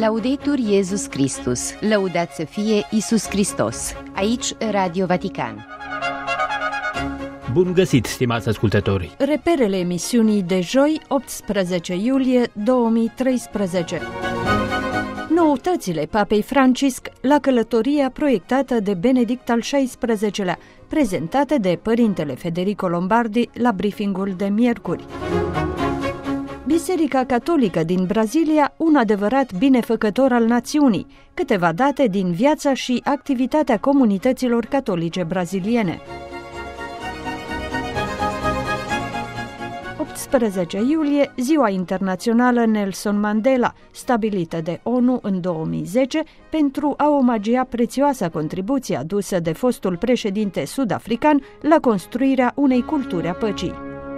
Laudetur Iesus Christus, lăudat să fie Iisus Hristos. Aici Radio Vatican. Bun găsit, stimați ascultători! Reperele emisiunii de joi, 18 iulie 2013. Noutățile Papei Francisc la călătoria proiectată de Benedict al XVI-lea, prezentate de Părintele Federico Lombardi la briefingul de miercuri. Biserica Catolică din Brazilia, un adevărat binefăcător al națiunii, câteva date din viața și activitatea comunităților catolice braziliene. 18 iulie, Ziua Internațională Nelson Mandela, stabilită de ONU în 2010 pentru a omagia prețioasa contribuție adusă de fostul președinte sud-african la construirea unei culturi a păcii.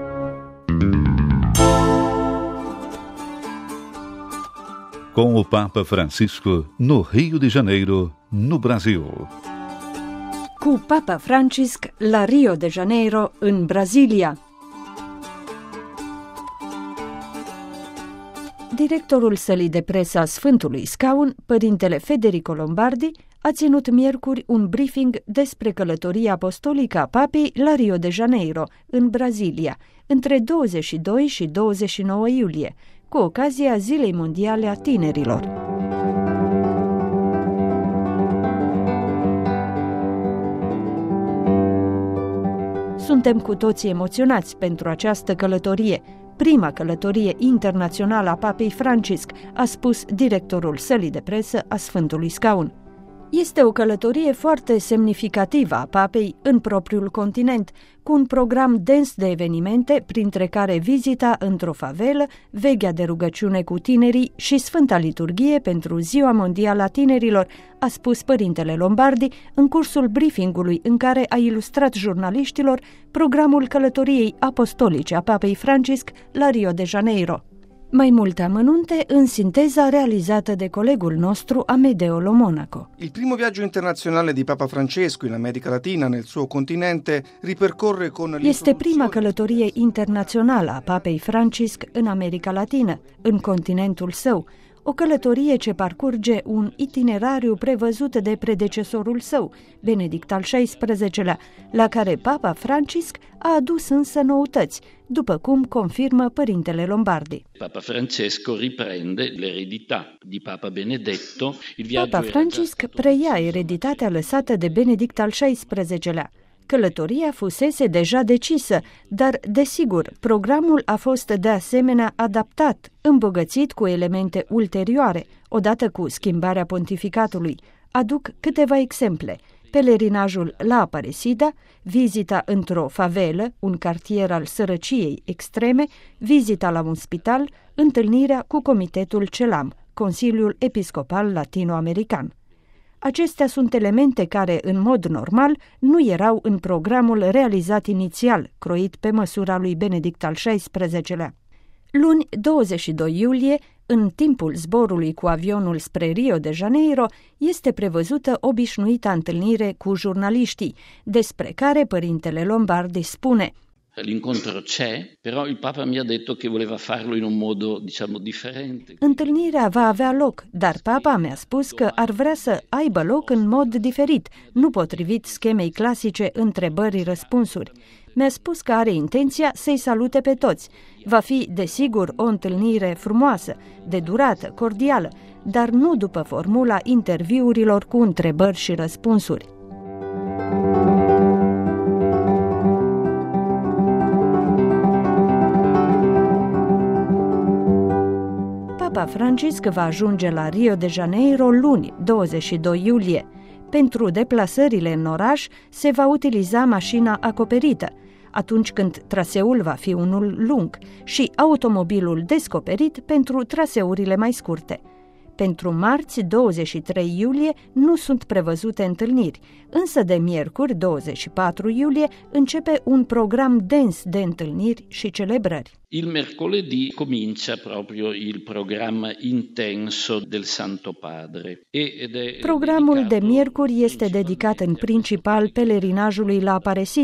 Com o Papa Francisco no Rio de Janeiro, no Brasil. Cu Papa Francisc la Rio de Janeiro, în Brazilia. Directorul sălii de presă a Sfântului Scaun, Părintele Federico Lombardi, a ținut miercuri un briefing despre călătoria apostolică a Papei la Rio de Janeiro, în Brazilia, între 22 și 29 iulie, cu ocazia Zilei Mondiale a Tinerilor. Suntem cu toții emoționați pentru această călătorie, prima călătorie internațională a Papei Francisc, a spus directorul sălii de presă a Sfântului Scaun. Este o călătorie foarte semnificativă a Papei în propriul continent, cu un program dens de evenimente, printre care vizita într-o favelă, veghea de rugăciune cu tinerii și Sfânta Liturghie pentru Ziua Mondială a Tinerilor, a spus Părintele Lombardi în cursul briefingului în care a ilustrat jurnaliștilor programul călătoriei apostolice a Papei Francisc la Rio de Janeiro. Mai multe amănunte în sinteza realizată de colegul nostru Amedeo Lo Monaco. Il primo viaggio internazionale di Papa Francesco in America Latina, nel suo continente, ripercorre con Este prima călătorie internațională a Papei Francisc în America Latină, în continentul său, o călătorie ce parcurge un itinerariu prevăzut de predecesorul său, Benedict al XVI-lea, la care Papa Francisc a adus însă noutăți, după cum confirmă Părintele Lombardi. Papa Francesco riprende l'eredità di Papa Benedetto. Papa Francisc preia ereditatea lăsată de Benedict al XVI-lea. Călătoria fusese deja decisă, dar, desigur, programul a fost de asemenea adaptat, îmbogățit cu elemente ulterioare, odată cu schimbarea pontificatului. Aduc câteva exemple: pelerinajul la Aparecida, vizita într-o favelă, un cartier al sărăciei extreme, vizita la un spital, întâlnirea cu Comitetul CELAM, Consiliul Episcopal Latino-American. Acestea sunt elemente care, în mod normal, nu erau în programul realizat inițial, croit pe măsura lui Benedict al XVI-lea. Luni, 22 iulie, în timpul zborului cu avionul spre Rio de Janeiro, este prevăzută obișnuita întâlnire cu jurnaliștii, despre care Părintele Lombardi spune: L'incontro c'è, però il Papa mi ha detto che voleva farlo in un modo, diciamo, differente. Întâlnirea va avea loc, dar Papa mi-a spus că ar vrea să aibă loc în mod diferit, nu potrivit schemei clasice întrebări-răspunsuri. Mi-a spus că are intenția să-i salute pe toți. Va fi, desigur, o întâlnire frumoasă, de durată, cordială, dar nu după formula interviurilor cu întrebări și răspunsuri. Papa Francisc va ajunge la Rio de Janeiro luni, 22 iulie. Pentru deplasările în oraș se va utiliza mașina acoperită, atunci când traseul va fi unul lung, și automobilul descoperit pentru traseurile mai scurte. Pentru marți, 23 iulie, nu sunt prevăzute întâlniri, însă de miercuri, 24 iulie, începe un program dens de întâlniri și celebrări. Il mercoledì comincia proprio il programma intenso del Santo Padre. Programul de miercuri este dedicat în principal pelerinajului la Aparecida,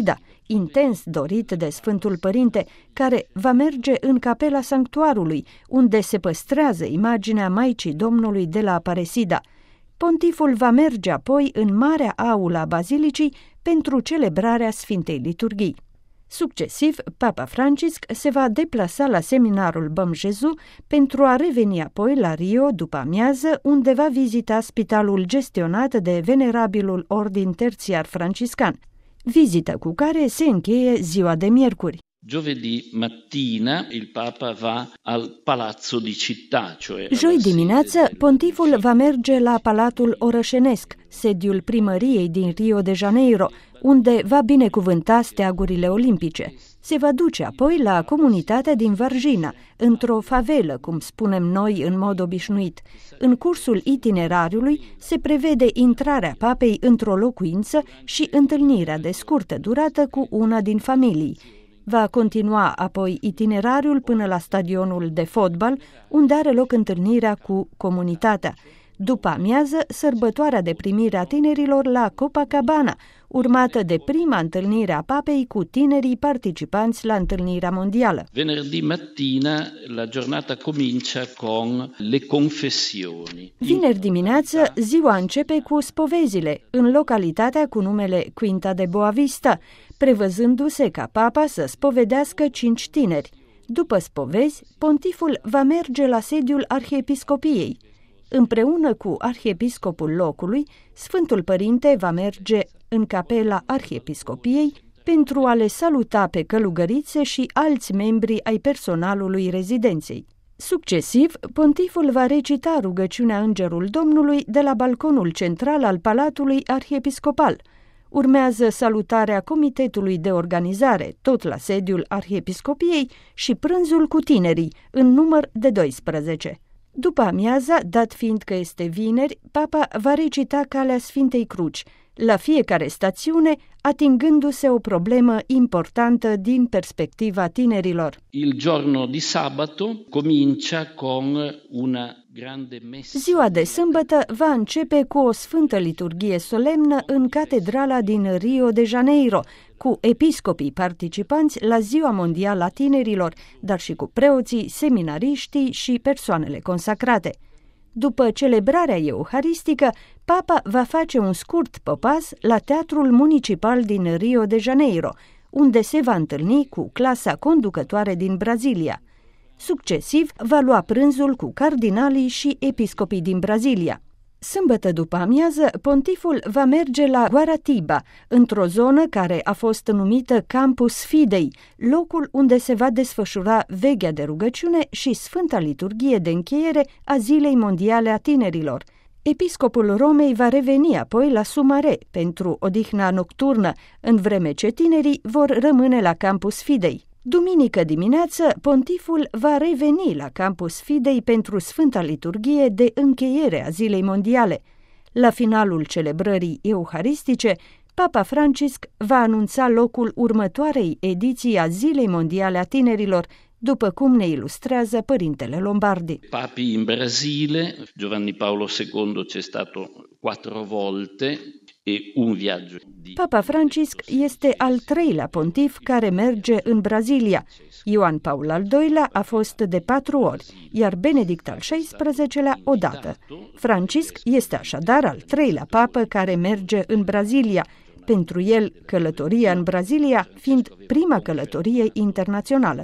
intens dorit de Sfântul Părinte, care va merge în capela sanctuarului, unde se păstrează imaginea Maicii Domnului de la Aparecida. Pontiful va merge apoi în marea aulă a bazilicii pentru celebrarea Sfintei Liturghii. Succesiv, Papa Francisc se va deplasa la seminarul Bom Jesus pentru a reveni apoi la Rio după amiază, unde va vizita spitalul gestionat de venerabilul ordin terțiar franciscan, vizită cu care se încheie ziua de miercuri. Giovedì mattina il Papa va al Palazzo di Città, cioè Joi dimineață, pontiful va merge la Palatul Orășenesc, sediul primăriei din Rio de Janeiro, unde va binecuvânta steagurile olimpice. Se va duce apoi la comunitatea din Varginha, într-o favelă, cum spunem noi în mod obișnuit. În cursul itinerariului se prevede intrarea papei într-o locuință și întâlnirea de scurtă durată cu una din familii. Va continua apoi itinerariul până la stadionul de fotbal, unde are loc întâlnirea cu comunitatea. După amiază, sărbătoarea de primire a tinerilor la Copacabana, urmată de prima întâlnire a papei cu tinerii participanți la întâlnirea mondială. Venerdì mattina la giornata comincia con le confessioni. Vineri dimineață, ziua începe cu spovezile, în localitatea cu numele Quinta de Boavista, prevăzându-se ca papa să spovedească 5 tineri. După spovezi, pontiful va merge la sediul arhiepiscopiei. Împreună cu arhiepiscopul locului, Sfântul Părinte va merge în capela arhiepiscopiei pentru a le saluta pe călugărițe și alți membri ai personalului rezidenței. Succesiv, pontiful va recita rugăciunea Îngerul Domnului de la balconul central al Palatului Arhiepiscopal. Urmează salutarea Comitetului de Organizare, tot la sediul arhiepiscopiei, și prânzul cu tinerii, în număr de 12. După amiaza, dat fiind că este vineri, papa va recita Calea Sfintei Cruci, la fiecare stațiune atingându-se o problemă importantă din perspectiva tinerilor. Il giorno di sabato comincia con una grande messa. Ziua de sâmbătă va începe cu o sfântă liturghie solemnă în catedrala din Rio de Janeiro, cu episcopii participanți la Ziua Mondială a Tinerilor, dar și cu preoții, seminariștii și persoanele consacrate. După celebrarea euharistică, papa va face un scurt popas la Teatrul Municipal din Rio de Janeiro, unde se va întâlni cu clasa conducătoare din Brazilia. Succesiv, va lua prânzul cu cardinalii și episcopii din Brazilia. Sâmbătă după amiază, pontiful va merge la Guaratiba, într-o zonă care a fost numită Campus Fidei, locul unde se va desfășura veghea de rugăciune și Sfânta Liturghie de încheiere a Zilei Mondiale a Tinerilor. Episcopul Romei va reveni apoi la Sumare pentru odihna nocturnă, în vreme ce tinerii vor rămâne la Campus Fidei. Duminică dimineață, pontiful va reveni la Campus Fidei pentru Sfânta Liturghie de încheiere a Zilei Mondiale. La finalul celebrării euharistice, Papa Francisc va anunța locul următoarei ediții a Zilei Mondiale a Tinerilor, după cum ne ilustrează Părintele Lombardi. Papi in Brasile, Giovanni Paolo II c'è stato 4 volte e un viaggio. Papa Francisc este al 3-lea pontif care merge în Brazilia. Ioan Paul al II-lea a fost de 4 ori, iar Benedict al XVI-lea odată. Francisc este așadar al 3-lea papă care merge în Brazilia, pentru el călătoria în Brazilia fiind prima călătorie internațională.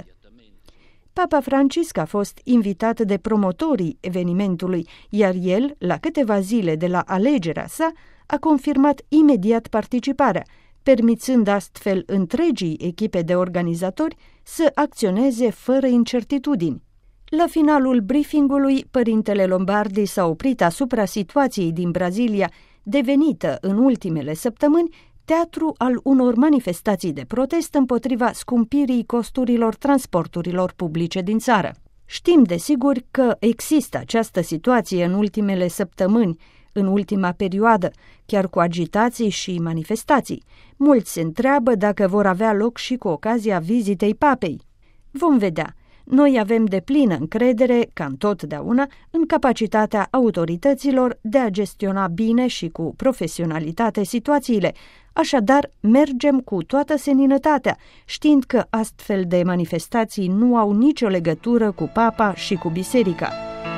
Papa Francisc a fost invitat de promotorii evenimentului, iar el, la câteva zile de la alegerea sa, a confirmat imediat participarea, permițând astfel întregii echipe de organizatori să acționeze fără incertitudini. La finalul briefingului, Părintele Lombardi s-a oprit asupra situației din Brazilia, devenită în ultimele săptămâni teatru al unor manifestații de protest împotriva scumpirii costurilor transporturilor publice din țară. Știm desigur că există această situație în ultimele săptămâni, în ultima perioadă, chiar cu agitații și manifestații. Mulți se întreabă dacă vor avea loc și cu ocazia vizitei papei. Vom vedea. Noi avem deplină încredere, ca întotdeauna, în capacitatea autorităților de a gestiona bine și cu profesionalitate situațiile, Așadar, mergem cu toată seninătatea, știind că astfel de manifestații nu au nicio legătură cu papa și cu biserica.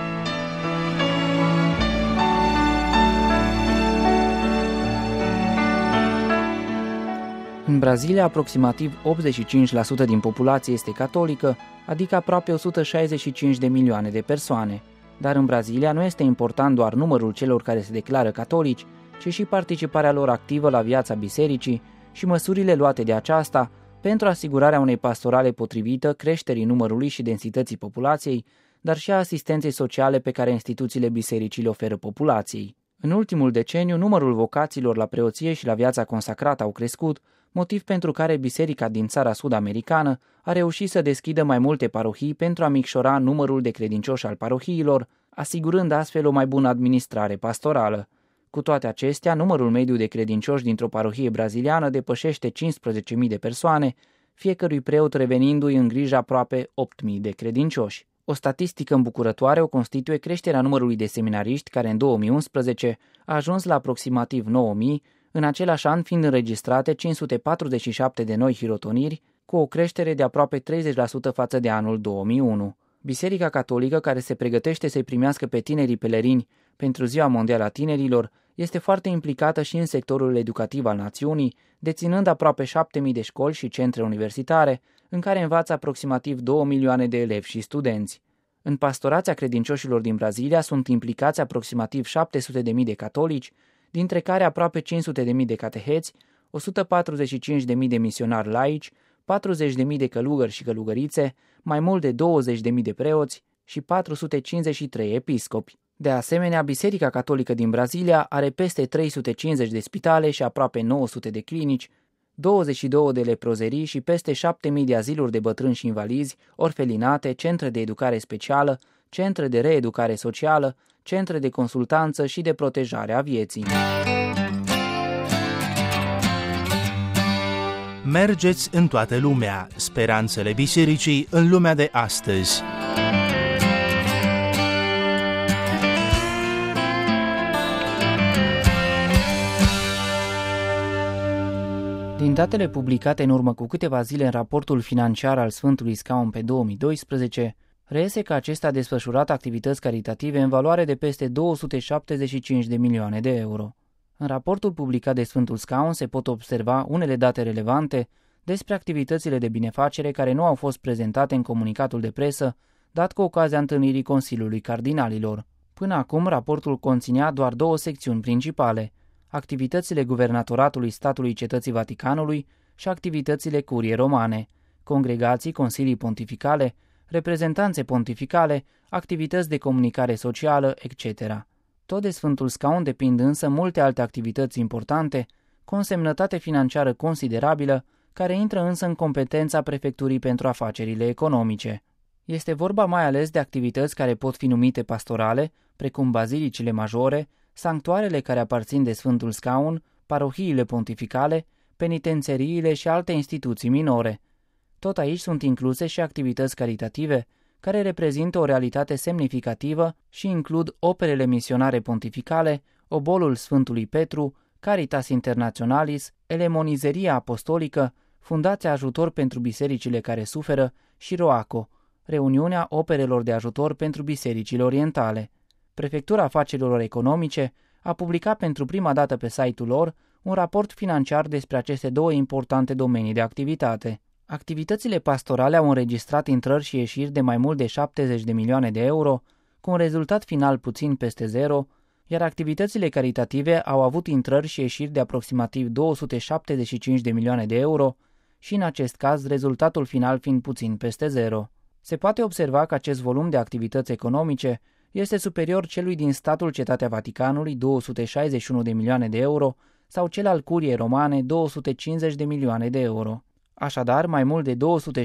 În Brazilia, aproximativ 85% din populație este catolică, adică aproape 165 de milioane de persoane. Dar în Brazilia nu este important doar numărul celor care se declară catolici, ci și participarea lor activă la viața bisericii și măsurile luate de aceasta pentru asigurarea unei pastorale potrivită creșterii numărului și densității populației, dar și a asistenței sociale pe care instituțiile bisericii le oferă populației. În ultimul deceniu, numărul vocațiilor la preoție și la viața consacrată au crescut, motiv pentru care biserica din țara sud-americană a reușit să deschidă mai multe parohii pentru a micșora numărul de credincioși al parohiilor, asigurând astfel o mai bună administrare pastorală. Cu toate acestea, numărul mediu de credincioși dintr-o parohie braziliană depășește 15.000 de persoane, fiecărui preot revenindu-i în grijă aproape 8.000 de credincioși. O statistică îmbucurătoare o constituie creșterea numărului de seminariști, care în 2011 a ajuns la aproximativ 9.000, în același an fiind înregistrate 547 de noi hirotoniri, cu o creștere de aproape 30% față de anul 2001. Biserica Catolică, care se pregătește să-i primească pe tinerii pelerini pentru Ziua Mondială a Tinerilor, este foarte implicată și în sectorul educativ al națiunii, deținând aproape 7.000 de școli și centre universitare, în care învață aproximativ 2 milioane de elevi și studenți. În pastorația credincioșilor din Brazilia sunt implicați aproximativ 700.000 de catolici, dintre care aproape 500.000 de cateheți, 145.000 de misionari laici, 40.000 de călugări și călugărițe, mai mult de 20.000 de preoți și 453 episcopi. De asemenea, Biserica Catolică din Brazilia are peste 350 de spitale și aproape 900 de clinici, 22 de leprozerii și peste 7.000 de aziluri de bătrâni și invalizi, orfelinate, centre de educare specială, centre de reeducare socială, centre de consultanță și de protejare a vieții. Mergeți în toată lumea, speranțele bisericii în lumea de astăzi. Din datele publicate în urmă cu câteva zile în raportul financiar al Sfântului Scaun pe 2012, reiese că acesta a desfășurat activități caritative în valoare de peste 275 de milioane de euro. În raportul publicat de Sfântul Scaun se pot observa unele date relevante despre activitățile de binefacere care nu au fost prezentate în comunicatul de presă, dat cu ocazia întâlnirii Consiliului Cardinalilor. Până acum, raportul conținea doar 2 secțiuni principale: activitățile Guvernatoratului Statului Cetății Vaticanului și activitățile Curiei Romane, congregații, consilii pontificale, reprezentanțe pontificale, activități de comunicare socială, etc. Tot de Sfântul Scaun depind însă multe alte activități importante, cu o însemnătate financiară considerabilă, care intră însă în competența Prefecturii pentru afacerile economice. Este vorba mai ales de activități care pot fi numite pastorale, precum bazilicile majore, sanctuarele care aparțin de Sfântul Scaun, parohiile pontificale, penitențeriile și alte instituții minore. Tot aici sunt incluse și activități caritative, care reprezintă o realitate semnificativă și includ operele misionare pontificale, obolul Sfântului Petru, Caritas Internationalis, Elemonizeria Apostolică, Fundația Ajutor pentru Bisericile care suferă și ROACO, reuniunea operelor de ajutor pentru bisericile orientale. Prefectura Afacerilor Economice a publicat pentru prima dată pe site-ul lor un raport financiar despre aceste 2 importante domenii de activitate. Activitățile pastorale au înregistrat intrări și ieșiri de mai mult de 70 de milioane de euro, cu un rezultat final puțin peste zero, iar activitățile caritative au avut intrări și ieșiri de aproximativ 275 de milioane de euro și, în acest caz, rezultatul final fiind puțin peste zero. Se poate observa că acest volum de activități economice este superior celui din statul Cetatea Vaticanului, 261 de milioane de euro, sau cel al Curiei Romane, 250 de milioane de euro. Așadar, mai mult de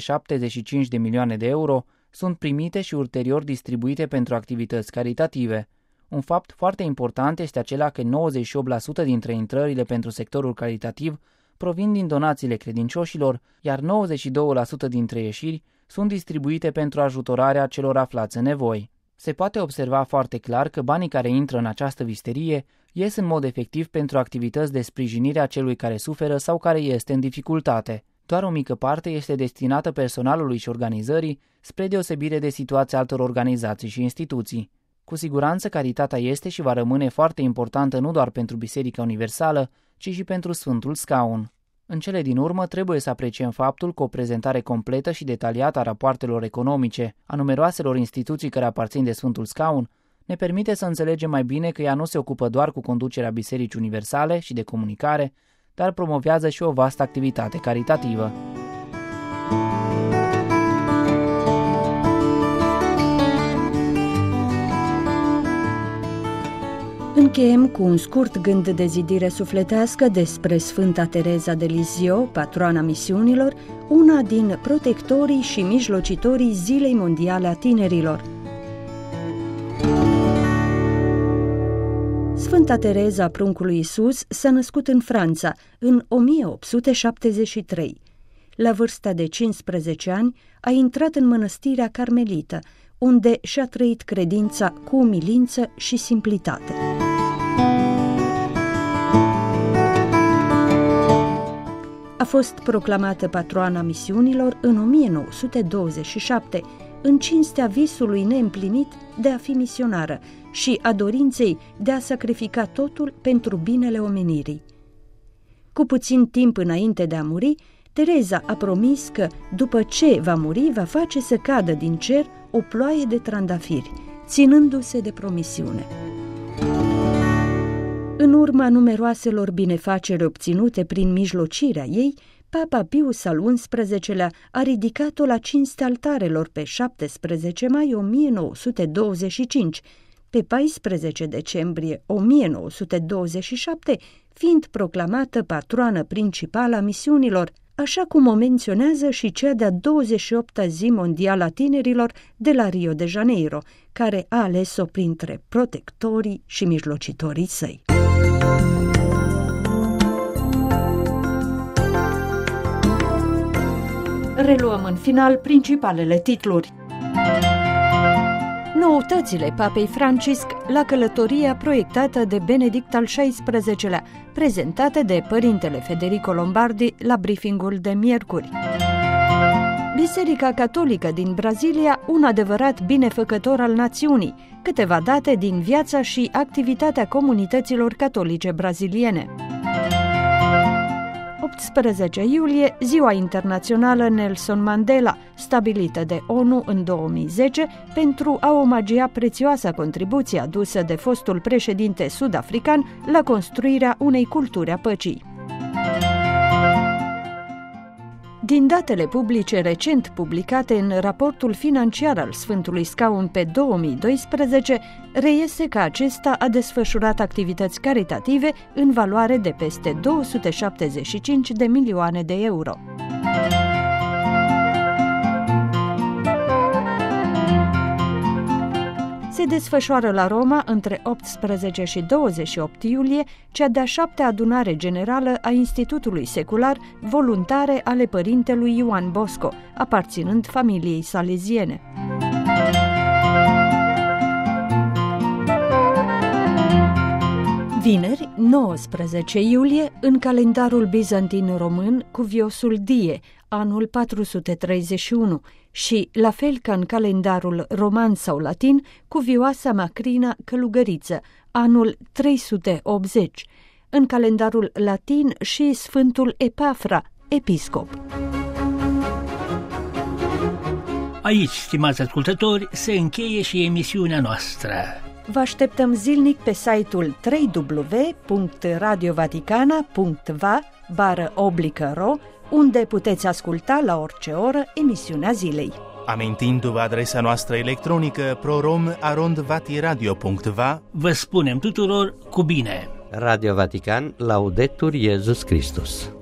275 de milioane de euro sunt primite și ulterior distribuite pentru activități caritative. Un fapt foarte important este acela că 98% dintre intrările pentru sectorul caritativ provin din donațiile credincioșilor, iar 92% dintre ieșiri sunt distribuite pentru ajutorarea celor aflați în nevoi. Se poate observa foarte clar că banii care intră în această visterie ies în mod efectiv pentru activități de sprijinire a celui care suferă sau care este în dificultate. Doar o mică parte este destinată personalului și organizării, spre deosebire de situația altor organizații și instituții. Cu siguranță, caritatea este și va rămâne foarte importantă nu doar pentru Biserica Universală, ci și pentru Sfântul Scaun. În cele din urmă, trebuie să apreciem faptul că o prezentare completă și detaliată a rapoartelor economice a numeroaselor instituții care aparțin de Sfântul Scaun ne permite să înțelegem mai bine că ea nu se ocupă doar cu conducerea Bisericii Universale și de comunicare, dar promovează și o vastă activitate caritativă. Încheiem cu un scurt gând de zidire sufletească despre Sfânta Tereza de Lisieux, patroana misiunilor, una din protectorii și mijlocitorii Zilei Mondiale a Tinerilor. Sfânta Tereza Pruncului Iisus s-a născut în Franța în 1873. La vârsta de 15 ani a intrat în mănăstirea carmelită, unde și-a trăit credința cu umilință și simplitate. A fost proclamată patroana misiunilor în 1927, în cinstea visului neîmplinit de a fi misionară și a dorinței de a sacrifica totul pentru binele omenirii. Cu puțin timp înainte de a muri, Tereza a promis că, după ce va muri, va face să cadă din cer o ploaie de trandafiri, ținându-se de promisiune. În urma numeroaselor binefaceri obținute prin mijlocirea ei, Papa Pius al XI-lea a ridicat-o la cinstea altarelor pe 17 mai 1925, pe 14 decembrie 1927, fiind proclamată patroană principală a misiunilor, așa cum o menționează și cea de-a 28-a zi mondială a tinerilor de la Rio de Janeiro, care a ales-o printre protectorii și mijlocitorii săi. Reluăm în final principalele titluri. Noutățile Papei Francisc la călătoria proiectată de Benedict al XVI-lea, prezentate de Părintele Federico Lombardi la briefingul de miercuri. Biserica Catolică din Brazilia, un adevărat binefăcător al națiunii, câteva date din viața și activitatea comunităților catolice braziliene. 18 iulie, Ziua Internațională Nelson Mandela, stabilită de ONU în 2010 pentru a omagia prețioasa contribuție adusă de fostul președinte sud-african la construirea unei culturi a păcii. Din datele publice recent publicate în raportul financiar al Sfântului Scaun pe 2012, reiese că acesta a desfășurat activități caritative în valoare de peste 275 de milioane de euro. Se desfășoară la Roma între 18 și 28 iulie cea de-a 7-a adunare generală a Institutului Secular Voluntare ale Părintelui Ioan Bosco, aparținând familiei saleziene. Vineri, 19 iulie, în calendarul bizantin român, cuviosul Die, anul 431, și, la fel ca în calendarul roman sau latin, cuvioasa Macrina Călugăriță, anul 380, în calendarul latin și Sfântul Epafra, episcop. Aici, stimați ascultători, se încheie și emisiunea noastră. Vă așteptăm zilnic pe site-ul www.radiovaticana.va/ro, unde puteți asculta la orice oră emisiunea zilei. Amintindu-vă adresa noastră electronică prorom@vatiradio.va, vă spunem tuturor cu bine! Radio Vatican, Laudetur Iesus Christus.